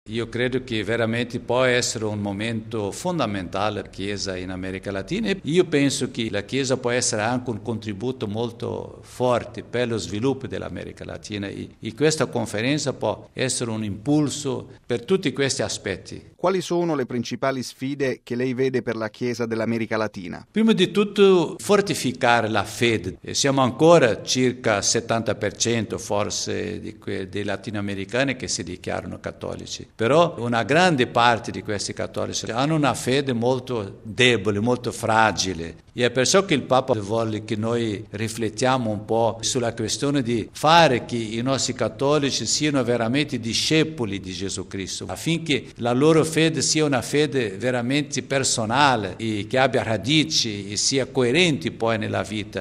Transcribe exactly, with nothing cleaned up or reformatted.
Io credo che veramente può essere un momento fondamentale per la Chiesa in America Latina e io penso che la Chiesa può essere anche un contributo molto forte per lo sviluppo dell'America Latina e, e questa conferenza può essere un impulso per tutti questi aspetti. Quali sono le principali sfide che lei vede per la Chiesa dell'America Latina? Prima di tutto fortificare la fede. Siamo ancora circa settanta per cento forse di que- dei latinoamericani che si dichiarano cattolici. Però una grande parte di questi cattolici hanno una fede molto debole, molto fragile. E è perciò che il Papa vuole che noi riflettiamo un po' sulla questione di fare che i nostri cattolici siano veramente discepoli di Gesù Cristo, affinché la loro fede sia una fede veramente personale e che abbia radici e sia coerente poi nella vita.